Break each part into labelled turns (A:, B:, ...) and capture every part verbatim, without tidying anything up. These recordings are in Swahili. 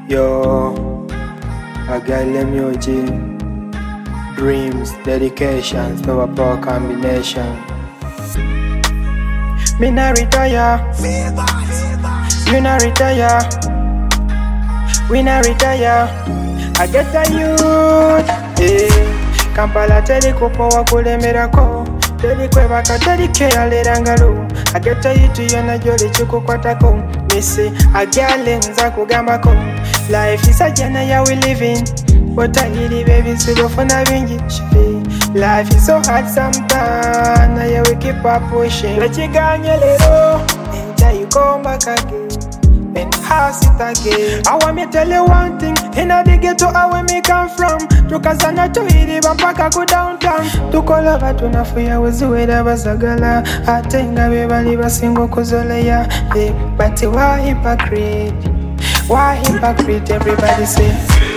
A: Yo, I got Lemioji. Dreams, dedications, power power combination. Me na retire, you na retire, we na retire. I get a youth, eh. Kampala telikopo wakulemerako, telikwebaka telikeyalerangalo. I get a youth yona joli chikukwatako. Me say a girl nza kugambako. Life is a journey ya we living, but I really baby so for na bingi. Life is so hard sometimes, now yeah, we keep up pushing. Let you go lero, until you come back again, and house it again. I want me tell you one thing, in the ghetto where me come from. Tukazana to hidi bampaka go downtown. Tukolava tunafuya wezuweda bazagala. Atenga bebali basingo kuzoleya. Hey, but why hypocrite? Why hypocrite? Everybody say.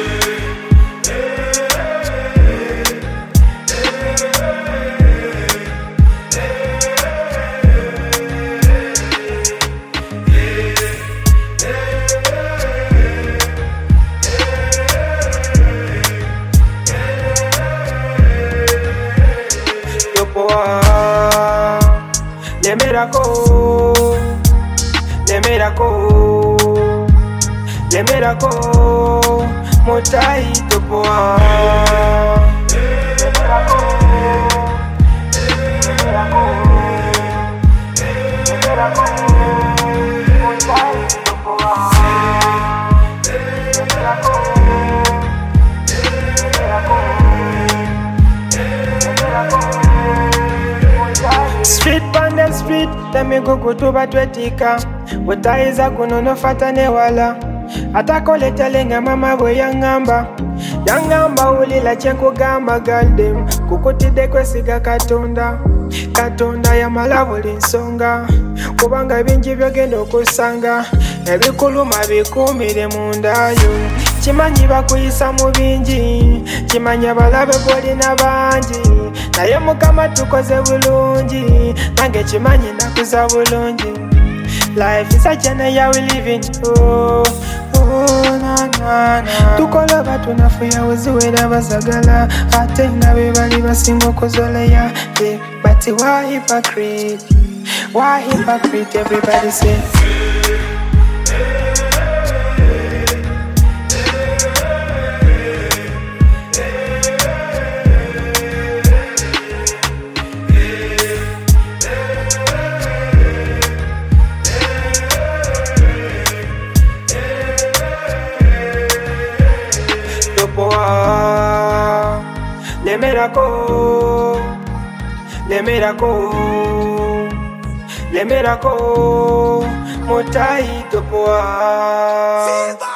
A: Les miracles, les miracles, les miracles, mon taille de bois. Les miracles, les miracles, les miracles, mon taille de bois. Les miracles, les miracles, les miracles. Street on the street, let me go go to batwetika. Utaiza kunono fata ne wala. Atakole telenga mama we yangamba. Yangamba ulila chenko gamba galdem. Kukutide kwesiga katonda. Katonda ya malavuli nsonga. Kubanga bingi byogenda okusanga. Ebikuluma bikumire mundayo. Chimanyi bakuyisa mu bingi. Chimanyi abalabe bolina bangi. Naye mukama tukoze bulungi. Nange chimanyi nakuza bulungi. Life is a journey ya we living. Oh, oh, na na na. Tukolaba tunafuya wezuweda bazagala. Atenga bebali basingo kuzoleya. Yeah, but why hypocrite? Why hypocrite? Everybody say. Les miracles, les miracles, les miracles, mon taille de bois.